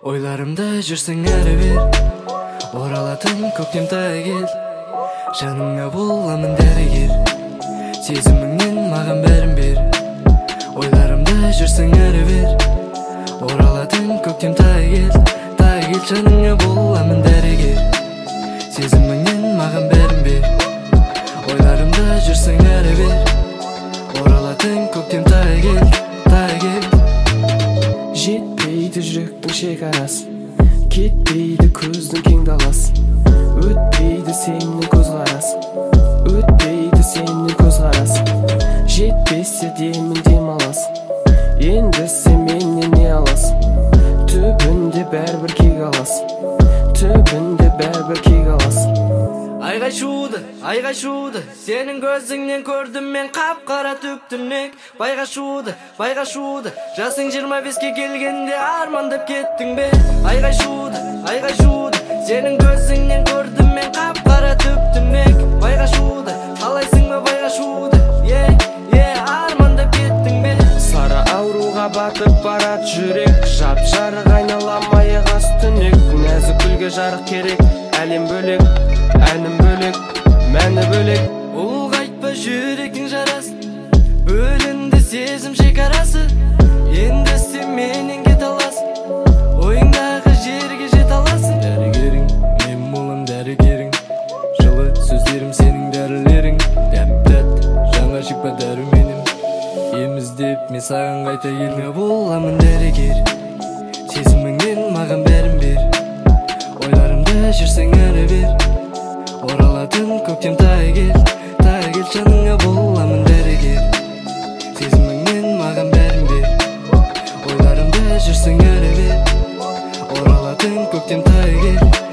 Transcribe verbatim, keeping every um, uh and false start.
Oylarımda жүрсең әрі бер, оралатын көктем тай кел. Жаныңа боламын дәрігер, сезіміңнен маған бәрін бер. Ойларымда жүрсең әрі бер, оралатын көктем тай кел. Тай кел, жаныңа боламын дәрігер, сезіміңнен маған бәрін бер. Ойларымда жүрсең әрі бер, оралатын көктем тай кел. Тай кел. Жетпейді жүректің шекарасы, кетпейді көздің кең даласы. Өтпейді сенің көзқарасы, өтпейді сенің көзқарасы. Жетпесе демін демаласың, енді сен менен не аласың? Түбінде бәрібір кек аласың, түбінде бәрібір кек аласың. Айға шуды, айға шуды, сенің көзіңнен көрдім мен қап-қара түптінек. Байға шуды, байға шуды, жасың жиырма беске келгенде армандап кеттің бе? Айға шуды, айға шуды, сенің көзіңнен көрдім мен қап-қара түптінек. Байға шуды, қалайсың ба байға шуды, е, е, армандап кеттің бе? Сары ауруға батып барат жүрек, жап-жарық айналам аяғас түнек. Нәзік гүлге жарық керек, әлем бөлек, әнім бөлек, мәні бөлек. Ұлғайтпа жүректің жарасын, бөлінді сезім шекарасы. Енді сен менен кет аласың, ойыңдағы жерге жет аласың. Дәрігерің, мен болам дәрігерің, жылы сөздерім сенің дәрілерің. Дәп-дәт, жаңа шипа дәруменім, ем іздеп мен саған қайта келме. Боламын дәрігер, сезіміңнен маған бәрін бер. Ойларымда жүрсең әрі бер, оралатын көктем тай кел. Тай кел, жаныңа боламын дәрігер, сезіміңнен маған бәрін бер. Ойларымда жүрсең әрі бер, оралатын көктем тай кел.